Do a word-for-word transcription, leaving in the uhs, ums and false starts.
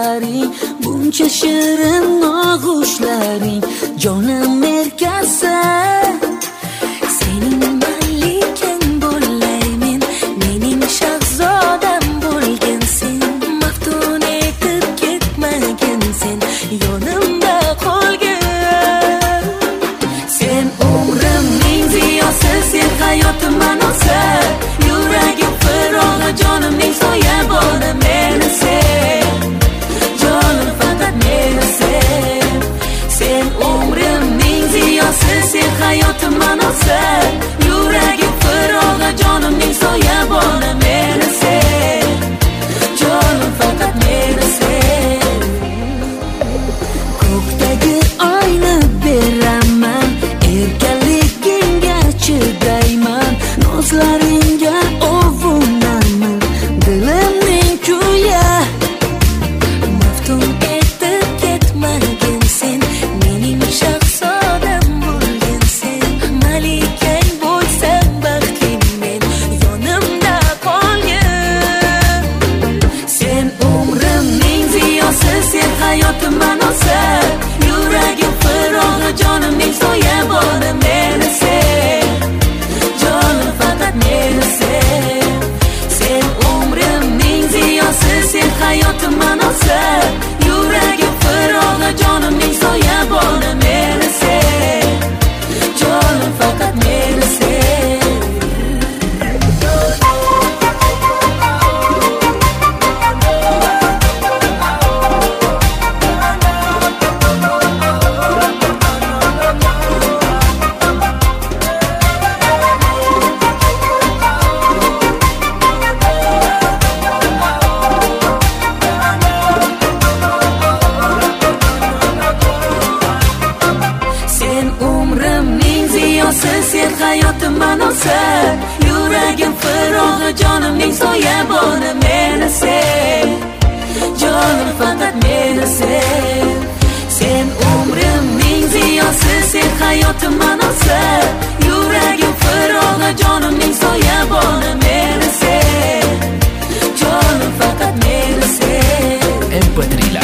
ko'zlaring, buncha shirin og'ushlaring, jonim erkasi. Sening malikang bo'laymen, mening shahzodam bo'lgansen. Maftun etib ketmagansen, yonimda qolgin. Sen umrimning ziyosi, sen hayotim ma'nosi, yuragim firog'i, jonimning soyaboni. Meni sen, jonim faqat meni sen. Sen umrimning ziyosi, sen hayotim ma'nosi, yuragim firog'i, jonimning soyaboni. Meni sen, jonim faqat meni sen. Ko'kdagi oyni beraman, erkaligingga chidayman, nozlaringga ovunaman, dilimning kuya. Maftun etib ketmagansen, mening shahzodam bo'lgansen. Malikang bo'lsam baxting men, yonimda qolgin. Sen umrimning ziyosi, sen hayotim ma'nosi, yuragim firog'i, jonimning soyaboni. Meni sen, jonim faqat meni sen. Sen umrimning ziyosi, sen hayotim ma'nosi, yuragim firog'i, jonimning soyaboni. Meni sen, jonim faqat meni sen. Sen umrimning ziyosi, sen hayotim ma'nosi, yuragim firog'i, jonimning soyaboni. Meni sen, jonim faqat meni sen. Sen umrimning ziyosi, sen hayotim ma'nosi, yuragim firog'i, jonimning soyaboni. Meni sen, jonim faqat meni sen. em pe tres